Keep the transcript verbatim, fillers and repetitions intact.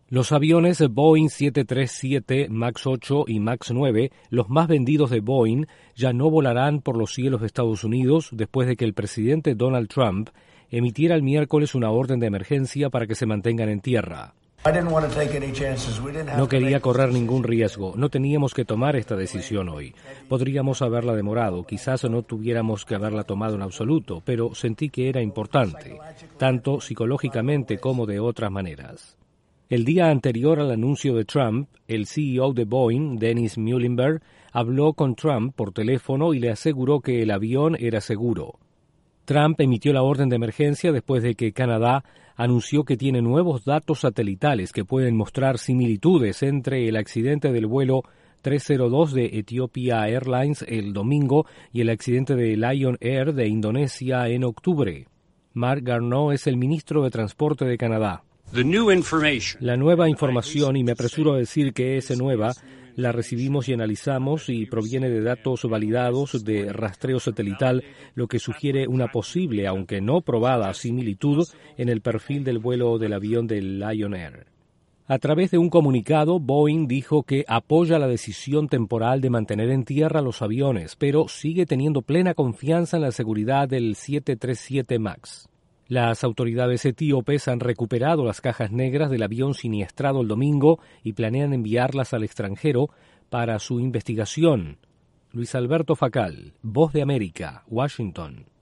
Los aviones Boeing siete treinta y siete, MAX ocho y MAX nueve, los más vendidos de Boeing, ya no volarán por los cielos de Estados Unidos después de que el presidente Donald Trump emitiera el miércoles una orden de emergencia para que se mantengan en tierra. No quería correr ningún riesgo, no teníamos que tomar esta decisión hoy. Podríamos haberla demorado, quizás no tuviéramos que haberla tomado en absoluto, pero sentí que era importante, tanto psicológicamente como de otras maneras. El día anterior al anuncio de Trump, el C E O de Boeing, Dennis Muilenburg, habló con Trump por teléfono y le aseguró que el avión era seguro. Trump emitió la orden de emergencia después de que Canadá anunció que tiene nuevos datos satelitales que pueden mostrar similitudes entre el accidente del vuelo trescientos dos de Ethiopia Airlines el domingo y el accidente de Lion Air de Indonesia en octubre. Marc Garneau es el ministro de Transporte de Canadá. La nueva información, y me apresuro a decir que es nueva, la recibimos y analizamos y proviene de datos validados de rastreo satelital, lo que sugiere una posible, aunque no probada, similitud en el perfil del vuelo del avión de Lion Air. A través de un comunicado, Boeing dijo que apoya la decisión temporal de mantener en tierra los aviones, pero sigue teniendo plena confianza en la seguridad del siete treinta y siete MAX. Las autoridades etíopes han recuperado las cajas negras del avión siniestrado el domingo y planean enviarlas al extranjero para su investigación. Luis Alberto Facal, Voz de América, Washington.